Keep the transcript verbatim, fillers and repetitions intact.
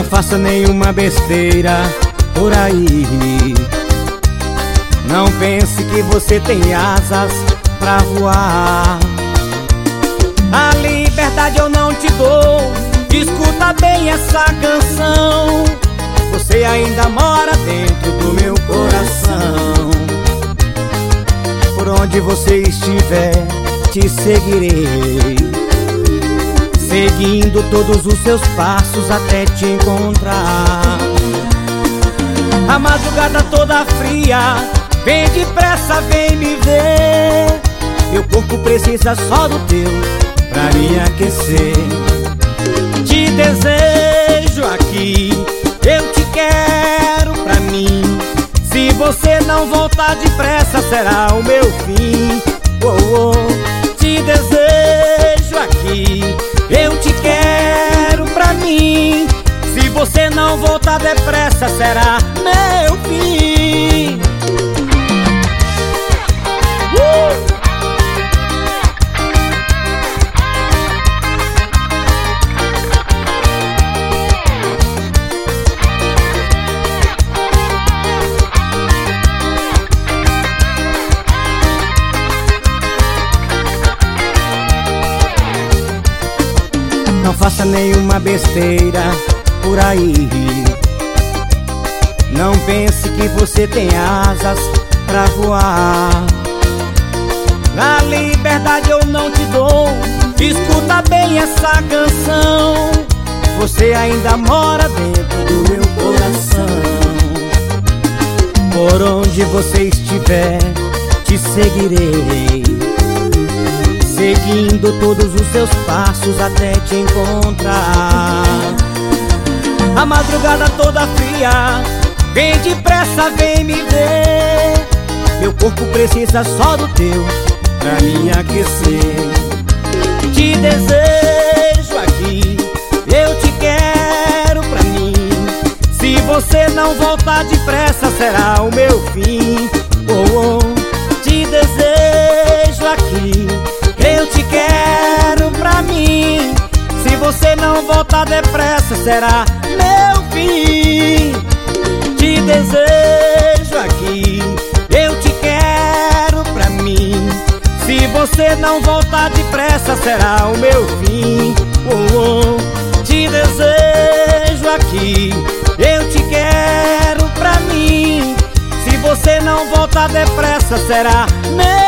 faça nenhuma besteira por aí. Não pense que você tem asas pra voar. A liberdade eu não te dou. Escuta bem essa canção. Você ainda mora dentro do meu coração. Por onde você estiver, te seguirei, seguindo todos os seus passos até te encontrar. A madrugada toda fria, vem depressa, vem me ver. Meu corpo precisa só do teu pra me aquecer. Te desejo aqui, eu te quero pra mim. Se você não voltar depressa, será o meu fim. Oh, oh. Te desejo aqui, eu te quero pra mim. Se você não voltar depressa, será meu fim. uh! Não faça nenhuma besteira por aí. Não pense que você tem asas pra voar. A liberdade eu não te dou. Escuta bem essa canção. Você ainda mora dentro do meu coração. Por onde você estiver, te seguirei, seguindo todos os seus passos até te encontrar. A madrugada toda fria, vem depressa, vem me ver. Meu corpo precisa só do teu pra me aquecer. Te desejo aqui, eu te quero pra mim. Se você não voltar depressa, será o meu fim. Oh, oh. Te desejo aqui, eu te quero pra mim. Se você não voltar depressa, será meu fim. Te desejo aqui, eu te quero pra mim. Se você não voltar depressa, será o meu fim. Oh, oh. Te desejo aqui, eu te quero pra mim. Se você não voltar depressa, será meu